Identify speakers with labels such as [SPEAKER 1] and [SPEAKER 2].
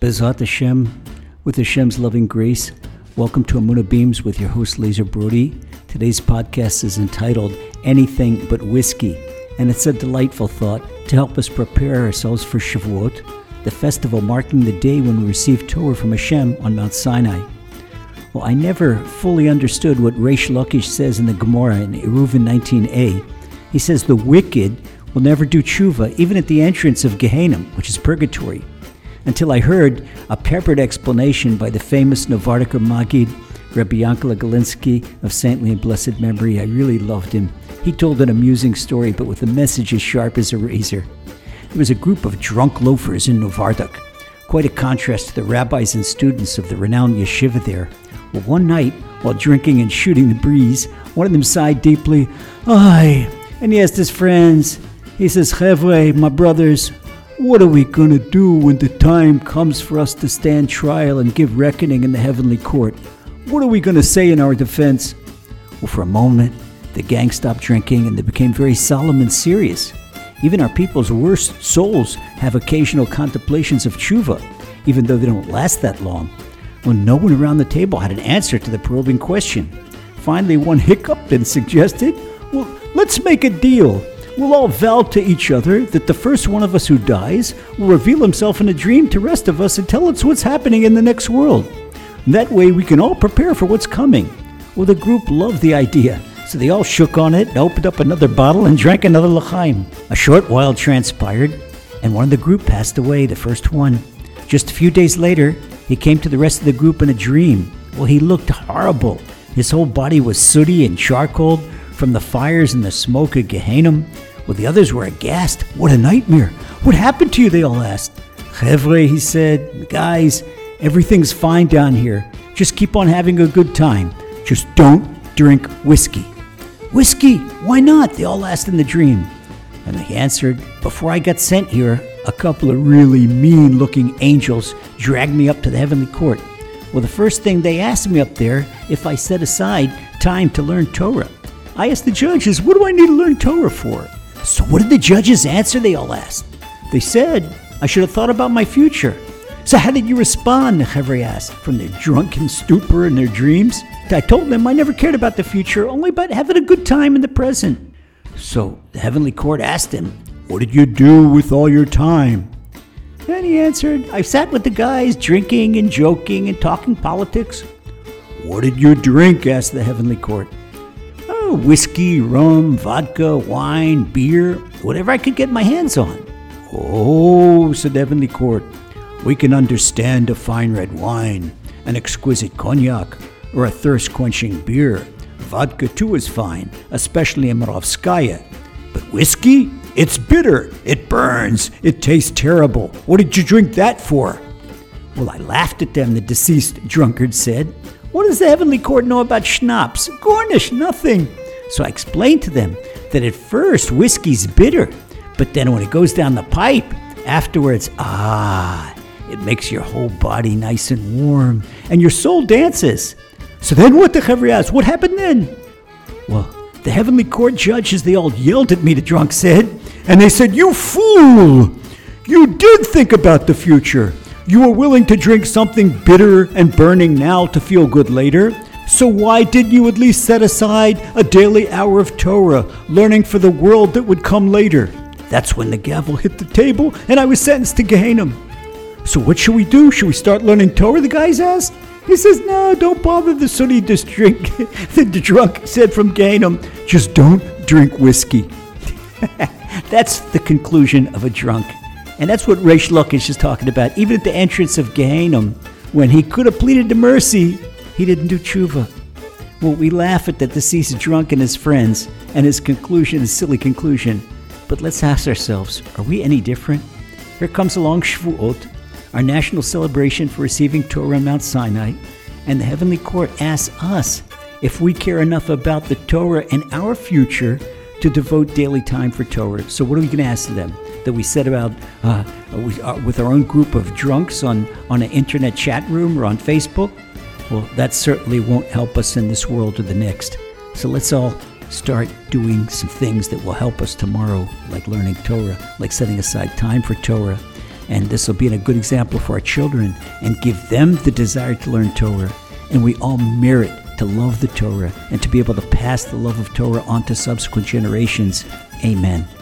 [SPEAKER 1] Bezat Hashem, with Hashem's loving grace, welcome to Amunah Beams with your host Lazer Brody. Today's podcast is entitled Anything But Whiskey, and it's a delightful thought to help us prepare ourselves for Shavuot, the festival marking the day when we receive Torah from Hashem on Mount Sinai. Well, I never fully understood what Reish Lakish says in the Gemara in Eruvin 19a. He says the wicked will never do tshuva, even at the entrance of Gehenna, which is purgatory. Until I heard a peppered explanation by the famous Novardiker Maggid, Rabbi Yankele Galinsky of saintly and blessed memory. I really loved him. He told an amusing story, but with a message as sharp as a razor. There was a group of drunk loafers in Novardik, quite a contrast to the rabbis and students of the renowned yeshiva there. Well, one night, while drinking and shooting the breeze, one of them sighed deeply, "Ay," and he asked his friends, he says, "Chevre, my brothers, what are we going to do when the time comes for us to stand trial and give reckoning in the heavenly court? What are we going to say in our defense?" Well, for a moment, the gang stopped drinking and they became very solemn and serious. Even our people's worst souls have occasional contemplations of tshuva, even though they don't last that long. Well, no one around the table had an answer to the probing question. Finally, one hiccuped and suggested, "Well, let's make a deal. We'll all vow to each other that the first one of us who dies will reveal himself in a dream to the rest of us and tell us what's happening in the next world. And that way we can all prepare for what's coming." Well, the group loved the idea, so they all shook on it and opened up another bottle and drank another l'chaim. A short while transpired, and one of the group passed away, the first one. Just a few days later, he came to the rest of the group in a dream. Well, he looked horrible. His whole body was sooty and charcoaled from the fires and the smoke of Gehenna. Well, the others were aghast. "What a nightmare. What happened to you?" they all asked. "Chevre," he said, "guys, everything's fine down here. Just keep on having a good time. Just don't drink whiskey." "Whiskey? Why not?" they all asked in the dream. And he answered, "Before I got sent here, a couple of really mean-looking angels dragged me up to the heavenly court. Well, the first thing they asked me up there if I set aside time to learn Torah. I asked the judges, what do I need to learn Torah for? So what did the judges answer?" they all asked. They said, "I should have thought about my future." "So how did you respond?" the Chevre asked, from their drunken stupor and their dreams. "I told them I never cared about the future, only about having a good time in the present." So the heavenly court asked him, "What did you do with all your time?" And he answered, "I sat with the guys drinking and joking and talking politics." "What did you drink?" asked the heavenly court. "Oh, whiskey, rum, vodka, wine, beer, whatever I could get my hands on." "Oh," said the heavenly court, "we can understand a fine red wine, an exquisite cognac, or a thirst-quenching beer. Vodka too is fine, especially a Morovskaya. But whiskey? It's bitter, it burns, it tastes terrible. What did you drink that for?" Well, I laughed at them, the deceased drunkard said. "What does the heavenly court know about schnapps? Gornish, nothing." So I explained to them that at first whiskey's bitter, but then when it goes down the pipe, afterwards, it makes your whole body nice and warm, and your soul dances. "So then what?" the Chevre asked. "What happened then?" Well, the heavenly court judges, they all yelled at me, the drunk said, and they said, "You fool! You did think about the future. You were willing to drink something bitter and burning now to feel good later. So why didn't you at least set aside a daily hour of Torah, learning for the world that would come later?" That's when the gavel hit the table and I was sentenced to Gehenna. "So what should we do? Should we start learning Torah?" the guys asked. He says, "No, don't bother the sooty, just drink." The drunk said from Gehenna, "Just don't drink whiskey." That's the conclusion of a drunk. And that's what Reish Lakish is talking about. Even at the entrance of Gehenna, when he could have pleaded to mercy, he didn't do tshuva. Well, we laugh at the deceased drunk and his friends, and his conclusion, his silly conclusion. But let's ask ourselves, are we any different? Here comes along Shavuot, our national celebration for receiving Torah on Mount Sinai, and the heavenly court asks us if we care enough about the Torah and our future to devote daily time for Torah. So what are we going to ask them? That we set about with our own group of drunks on an internet chat room or on Facebook? Well, that certainly won't help us in this world or the next. So let's all start doing some things that will help us tomorrow, like learning Torah, like setting aside time for Torah, And this will be a good example for our children and give them the desire to learn Torah. And we all merit to love the Torah and to be able to pass the love of Torah on to subsequent generations. Amen.